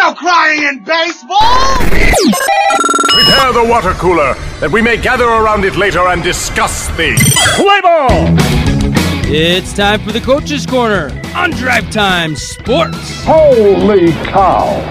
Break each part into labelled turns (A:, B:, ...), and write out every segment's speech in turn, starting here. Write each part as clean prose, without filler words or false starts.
A: no crying in baseball!
B: Prepare the water cooler, that we may gather around it later and discuss the play ball!
C: It's time for the Coach's Corner on Drive Time Sports.
B: Holy cow!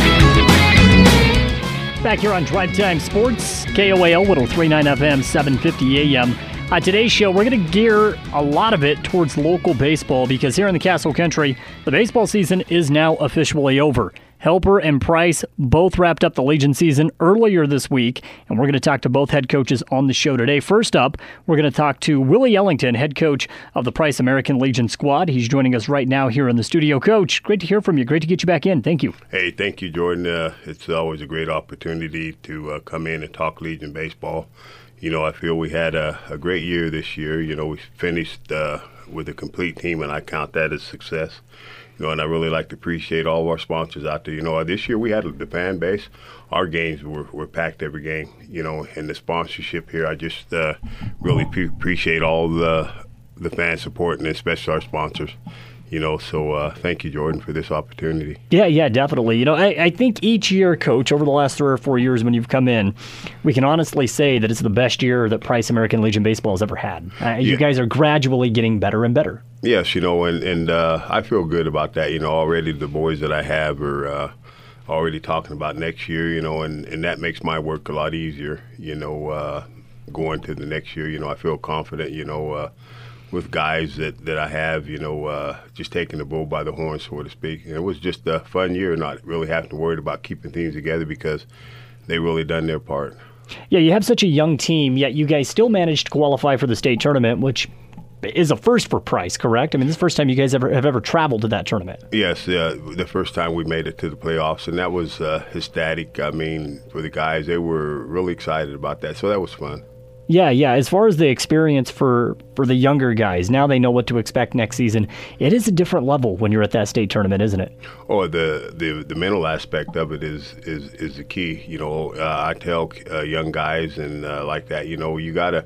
D: Back here on Drive Time Sports, KOAL 103.9 FM, 750 AM. On today's show, we're going to gear a lot of it towards local baseball because here in the Castle Country, the baseball season is now officially over. Helper and Price both wrapped up the Legion season earlier this week, and we're going to talk to both head coaches on the show today. First up, we're going to talk to Willie Ellington, head coach of the Price American Legion squad. He's joining us right now here in the studio. Coach, great to hear from you. Great to get you back in. Thank you.
E: Hey, thank you, Jordan. It's always a great opportunity to come in and talk Legion baseball. You know, I feel we had a great year this year. You know, we finished with a complete team, and I count that as success. You know, and I really like to appreciate all of our sponsors out there. You know, this year we had the fan base. Our games were packed every game, you know, and the sponsorship here, I just really appreciate all the fan support and especially our sponsors. You know, so thank you, Jordan, for this opportunity.
D: Yeah, definitely. You know, I think each year, Coach, over the last 3 or 4 years when you've come in, we can honestly say that it's the best year that Price American Legion Baseball has ever had. You guys are gradually getting better and better.
E: Yes, you know, and I feel good about that. You know, already the boys that I have are already talking about next year, you know, and that makes my work a lot easier, you know, going to the next year. You know, I feel confident, you know, with guys that I have, you know, just taking the bull by the horn, so to speak. And it was just a fun year, not really having to worry about keeping things together because they really done their part.
D: Yeah, you have such a young team, yet you guys still managed to qualify for the state tournament, which is a first for Price, correct? I mean, this is the first time you guys have ever traveled to that tournament.
E: Yes, the first time we made it to the playoffs, and that was ecstatic. I mean, for the guys, they were really excited about that, so that was fun.
D: Yeah. As far as the experience for the younger guys, now they know what to expect next season. It is a different level when you're at that state tournament, isn't it?
E: Oh, the mental aspect of it is the key. You know, I tell young guys and like that, you know, you gotta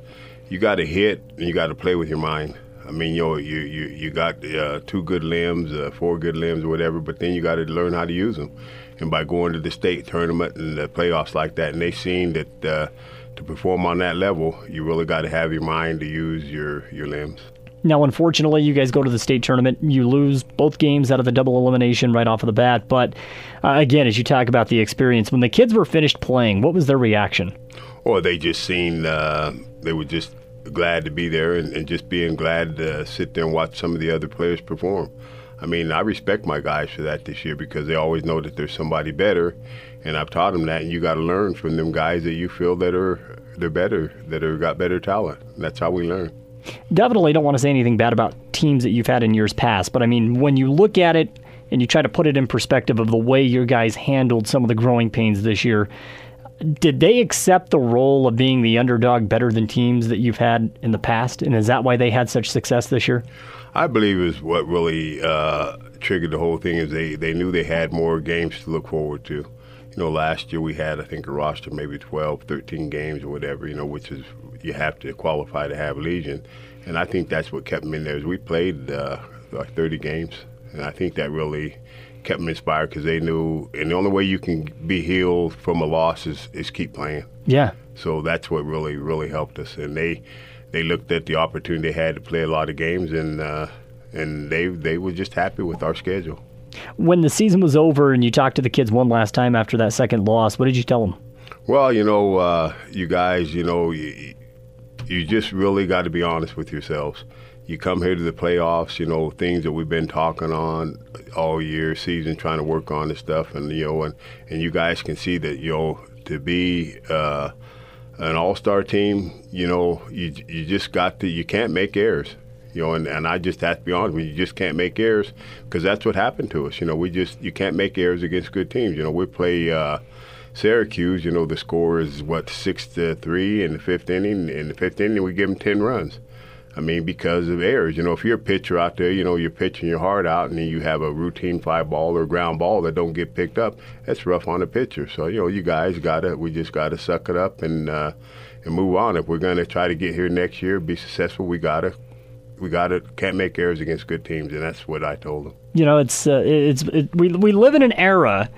E: hit and you gotta play with your mind. I mean, you know, you got 2 good limbs, 4 good limbs, or whatever, but then you got to learn how to use them. And by going to the state tournament and the playoffs like that, and they seen that. To perform on that level, you really got to have your mind to use your limbs.
D: Now, unfortunately, you guys go to the state tournament. You lose both games out of the double elimination right off of the bat. But again, as you talk about the experience, when the kids were finished playing, what was their reaction?
E: Or they just seen, they were just glad to be there and just being glad to sit there and watch some of the other players perform. I mean, I respect my guys for that this year because they always know that there's somebody better. And I've taught them that, and you got to learn from them guys that you feel they're better, that have got better talent. That's how we learn.
D: Definitely don't want to say anything bad about teams that you've had in years past, but I mean, when you look at it and you try to put it in perspective of the way your guys handled some of the growing pains this year, did they accept the role of being the underdog better than teams that you've had in the past? And is that why they had such success this year?
E: I believe is what really triggered the whole thing is they knew they had more games to look forward to. You know, last year we had, I think, a roster maybe 12, 13 games or whatever, you know, which is you have to qualify to have Legion. And I think that's what kept them in there is we played like 30 games. And I think that really kept them inspired because they knew, and the only way you can be healed from a loss is keep playing.
D: Yeah.
E: So that's what really, really helped us. And they looked at the opportunity they had to play a lot of games, and they were just happy with our schedule.
D: When the season was over and you talked to the kids one last time after that second loss, what did you tell them?
E: Well, you know, you guys, you know, you just really got to be honest with yourselves. You come here to the playoffs, you know, things that we've been talking on all year, season, trying to work on this stuff, and you know, and you guys can see that, you know, to be an all-star team, you know, you just got to, you can't make errors. You know, and I just have to be honest with you, you just can't make errors because that's what happened to us. You know, you can't make errors against good teams. You know, we play Syracuse, you know, the score is, 6-3 in the fifth inning. In the fifth inning, we give them 10 runs. I mean, because of errors. You know, if you're a pitcher out there, you know, you're pitching your heart out and you have a routine fly ball or ground ball that don't get picked up, that's rough on the pitcher. So, you know, you guys we just got to suck it up and move on. If we're going to try to get here next year, be successful, we can't make errors against good teams, and that's what I told them.
D: You know, we live in an era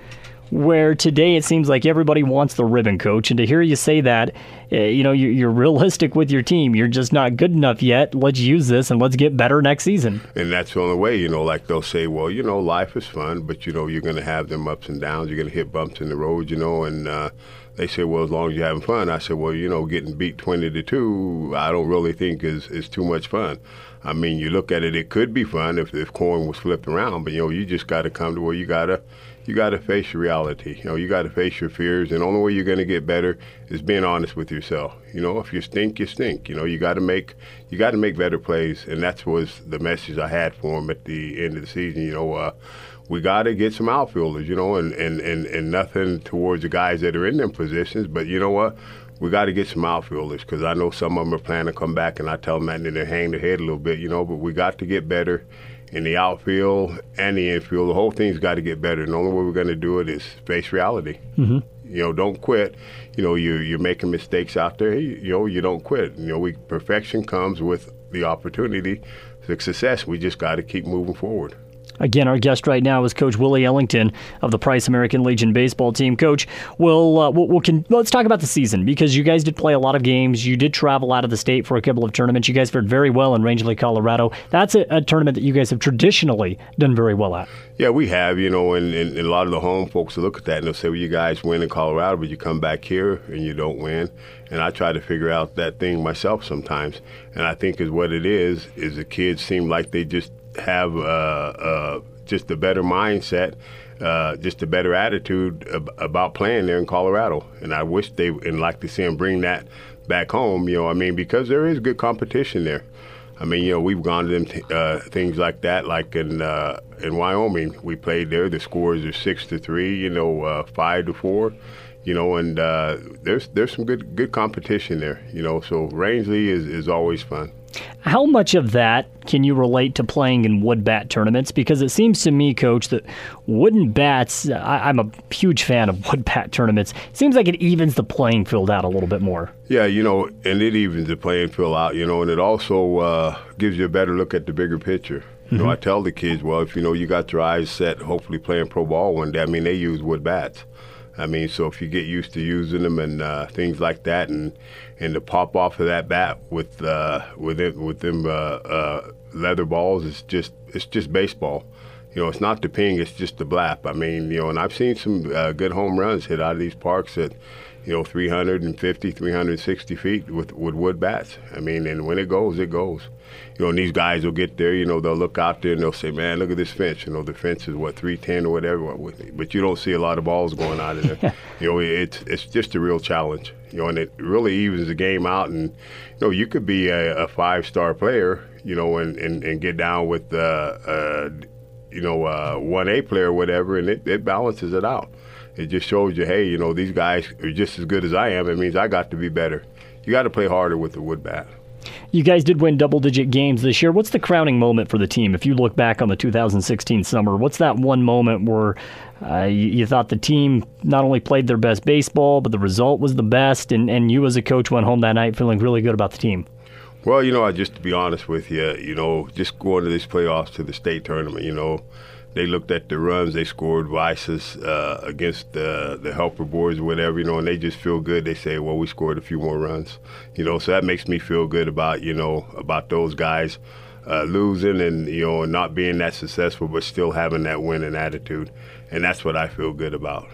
D: where today it seems like everybody wants the ribbon coach. And to hear you say that, you're realistic with your team. You're just not good enough yet. Let's use this and let's get better next season.
E: And that's the only way, like they'll say, well, life is fun, but, you're going to have them ups and downs. You're going to hit bumps in the road, and they say, well, as long as you're having fun. I said, well, getting beat 20-2, I don't really think is too much fun. I mean, you look at it, it could be fun if coin was flipped around, but, you just got to come to where you got to face your reality. You got to face your fears, and the only way you're going to get better is being honest with yourself. If you stink, you stink. You got to make better plays, and that was the message I had for him at the end of the season. We got to get some outfielders, and nothing towards the guys that are in them positions, but you know what? We got to get some outfielders because I know some of them are planning to come back, and I tell them that and they hang their head a little bit, but we got to get better in the outfield and the infield. The whole thing's got to get better, and the only way we're going to do it is face reality. Mm-hmm. Don't quit. You're making mistakes out there. You don't quit. Perfection comes with the opportunity to success. We just got to keep moving forward.
D: Again, our guest right now is Coach Willie Ellington of the Price American Legion baseball team. Coach, let's talk about the season because you guys did play a lot of games. You did travel out of the state for a couple of tournaments. You guys fared very well in Range Lake, Colorado. That's a tournament that you guys have traditionally done very well at.
E: Yeah, we have, and a lot of the home folks will look at that and they'll say, well, you guys win in Colorado, but you come back here and you don't win. And I try to figure out that thing myself sometimes. And I think is what it is the kids seem like they just have just a better mindset, just a better attitude about playing there in Colorado. And I wish and like to see them bring that back home, because there is good competition there. We've gone to them things like that, like in Wyoming. We played there. The scores are 6-3, 5-4. And there's some good competition there, so Rangeley is always fun.
D: How much of that can you relate to playing in wood bat tournaments? Because it seems to me, Coach, that wooden bats, I'm a huge fan of wood bat tournaments. It seems like it evens the playing field out a little bit more.
E: Yeah, and it evens the playing field out, and it also gives you a better look at the bigger picture. Mm-hmm. I tell the kids, well, if you got your eyes set, hopefully playing pro ball one day, they use wood bats. So if you get used to using them and things like that, and to pop off of that bat with them leather balls, it's just baseball. It's not the ping, it's just the blap. And I've seen some good home runs hit out of these parks at 350, 360 feet with wood bats. And when it goes, it goes. And these guys will get there, they'll look out there and they'll say, man, look at this fence. The fence is, 310 or whatever. But you don't see a lot of balls going out of there. It's just a real challenge. And it really evens the game out. And, you could be a five-star player, and get down with, 1A player or whatever, and it balances it out. It just shows you, hey, these guys are just as good as I am. It means I got to be better. You got to play harder with the wood bat.
D: You guys did win double-digit games this year. What's the crowning moment for the team? If you look back on the 2016 summer, what's that one moment where you thought the team not only played their best baseball, but the result was the best, and you as a coach went home that night feeling really good about the team?
E: Well, just to be honest with you, just going to these playoffs to the state tournament, they looked at the runs they scored, Vices, against the helper boys or whatever, and they just feel good. They say, well, we scored a few more runs, so that makes me feel good about, about those guys losing and, not being that successful, but still having that winning attitude. And that's what I feel good about.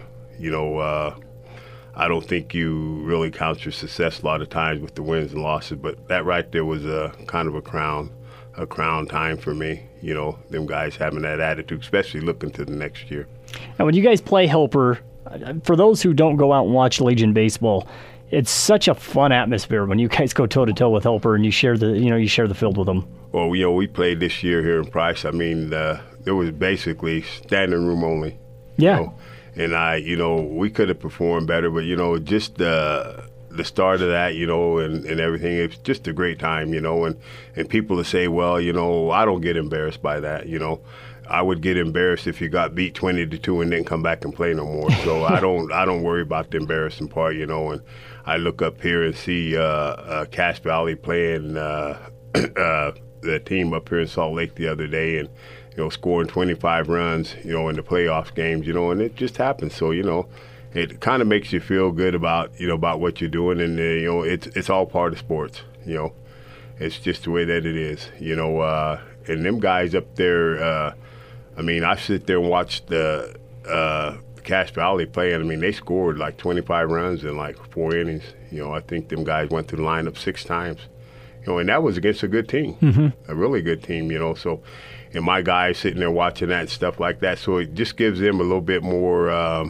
E: I don't think you really count your success a lot of times with the wins and losses, but that right there was a kind of a crown time for me, them guys having that attitude, especially looking to the next year.
D: And when you guys play helper, for those who don't go out and watch Legion baseball, it's such a fun atmosphere when you guys go toe-to-toe with helper and you share the field with them.
E: Well, we played this year here in Price. There was basically standing room only.
D: Yeah.
E: And we could have performed better, but, just the start of that, and everything, it's just a great time, and people will say, well, I don't get embarrassed by that, I would get embarrassed if you got beat 20-2 and didn't come back and play no more. So I don't worry about the embarrassing part, and I look up here and see Cache Valley playing the team up here in Salt Lake the other day, scoring 25 runs, in the playoff games, and it just happens. So, it kind of makes you feel good about, about what you're doing, and it's all part of sports. It's just the way that it is. And them guys up there. I sit there and watch the Cache Valley play, and they scored like 25 runs in like 4 innings. I think them guys went through the lineup 6 times. And that was against a good team, a really good team. So, and my guys sitting there watching that and stuff like that. So it just gives them a little bit more,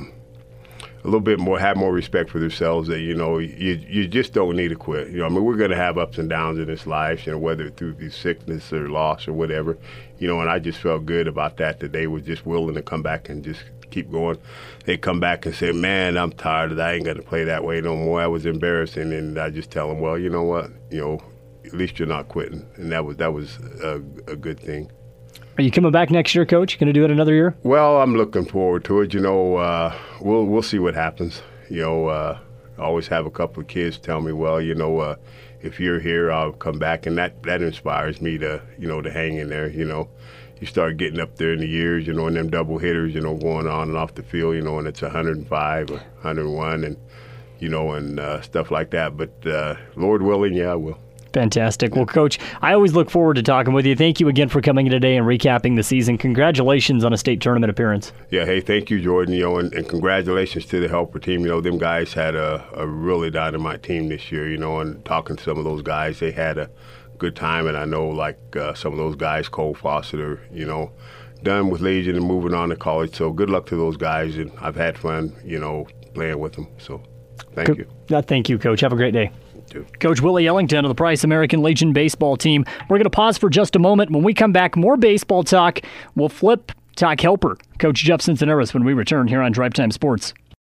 E: have more respect for themselves. That you just don't need to quit. We're going to have ups and downs in this life, whether through sickness or loss or whatever. And I just felt good about that they were just willing to come back and just keep going. They come back and say, "Man, I'm tired of that. I ain't going to play that way no more." That was embarrassing, and I just tell them, "Well, you know what? At least you're not quitting," and that was a good thing.
D: Are you coming back next year, Coach? Going to do it another year?
E: Well, I'm looking forward to it. We'll see what happens. I always have a couple of kids tell me, "Well, if you're here, I'll come back," and that inspires me to to hang in there. You start getting up there in the years, and them double hitters, going on and off the field, and it's 105 or 101, and and stuff like that. But Lord willing, yeah, I will.
D: Fantastic. Well, Coach, I always look forward to talking with you. Thank you again for coming in today and recapping the season. Congratulations on a state tournament appearance.
E: Yeah, hey, thank you, Jordan. And congratulations to the Helper team. Them guys had a really dynamite team this year. And talking to some of those guys, they had a good time. And I know, some of those guys, Cole Fawcett, are done with Legion and moving on to college. So good luck to those guys. And I've had fun, playing with them. So thank you.
D: Thank you, Coach. Have a great day. Coach Willie Ellington of the Price American Legion baseball team. We're going to pause for just a moment. When we come back, more baseball talk. We'll talk Helper. Coach Jeff Cincinnati when we return here on Drive Time Sports.